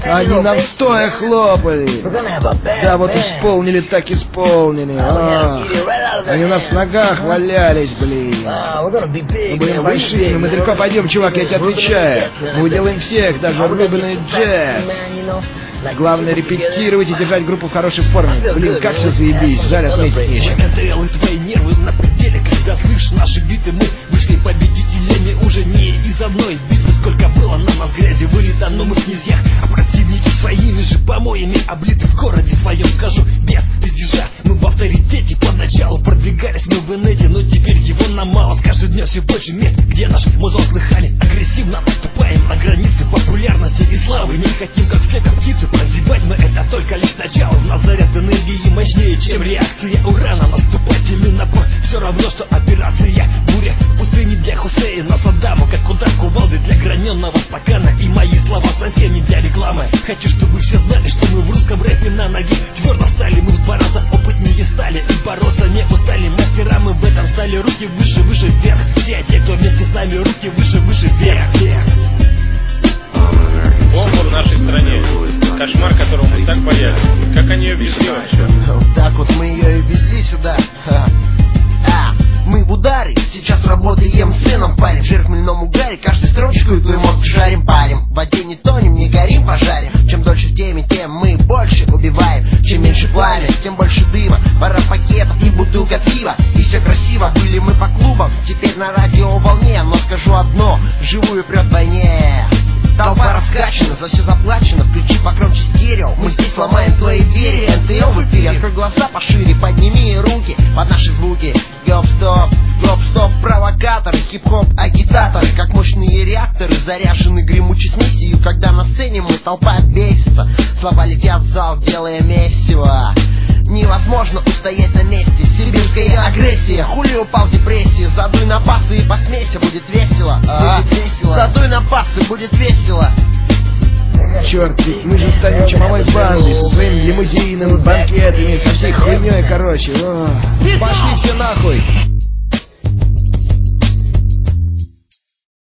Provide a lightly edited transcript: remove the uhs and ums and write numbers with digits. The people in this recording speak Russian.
Они нам стоя хлопали. Да вот исполнили, так исполнили. Они у нас в ногах валялись, блин. Мы будем большими, мы далеко пойдем, чувак, я тебе отвечаю. Мы уделаем всех, даже Рубин и Джесс. Главное репетировать и держать группу в хорошей форме. Блин, как все заебись, жаль, отметить нечего. НТЛ и твои нервы на пределе, когда слышишь наши биты, мы вышли победителями уже не из одной битвы. Сколько было на нас грязи вылито, но мы в князьях, а противники своими же помоями облиты в городе своем, скажу, без пиздежа. Мы в авторитете поначалу продвигались мы в инете, но теперь его нам мало. С каждым днем все больше мест, где наш музон слыхали. Агрессивно наступаем на границы популярности и славы. Не хотим, как все, как птицы, прозябать мы, это только лишь начало. У нас заряд энергии мощнее, чем реакция урана. Наступательный напор, все равно, что операция буря в пустыне для Хусейна Саддама, как удар кувалды для граненного стакана. И мои слова совсем не для рекламы. Хочу, чтобы все знали, что мы в русском рэпе на ноге твердо стали. Мы бороться опытнее стали и бороться не устали. Мастера мы в этом стали, руки выше, выше, вверх. Все те, кто вместе с нами, руки выше, выше, вверх, вверх. Бомба в нашей стране. Кошмар, которого мы так боялись. Как они ее везли вообще? Вот так вот мы ее и везли сюда. Мы в ударе, сейчас работаем сыном парень. Жир в хмельном угаре, каждую строчку и твой мозг жарим, парим. В воде не тонем, не горим, пожарим. Чем дольше в теме, тем мы больше убиваем. Чем меньше пламя, тем больше дыма. Пара пакетов и бутылка пива. И все красиво, были мы по клубам. Теперь на радиоволне, но скажу одно: вживую прет войне. Толпа раскачана, за все заплачено. Включи покромче стерео, мы здесь ломаем твои двери. НТЛ в эфире, открой глаза пошире, подними руки под наши звуки. Гоп-стоп, провокаторы, хип-хоп, агитаторы, как мощные реакторы, заряжены гремучей смесью. Когда на сцене мы, толпа бесится, слова летят в зал, делая месиво. Невозможно устоять на месте, сибирская агрессия. Хули упал в депрессию, задуй на басы и по смеси, будет весело. Задуй на басы, будет весело. Черт, ведь мы же станем чумовой бандой со своими лимузинами, банкетами, со всей хуйней, короче. Пошли все нахуй.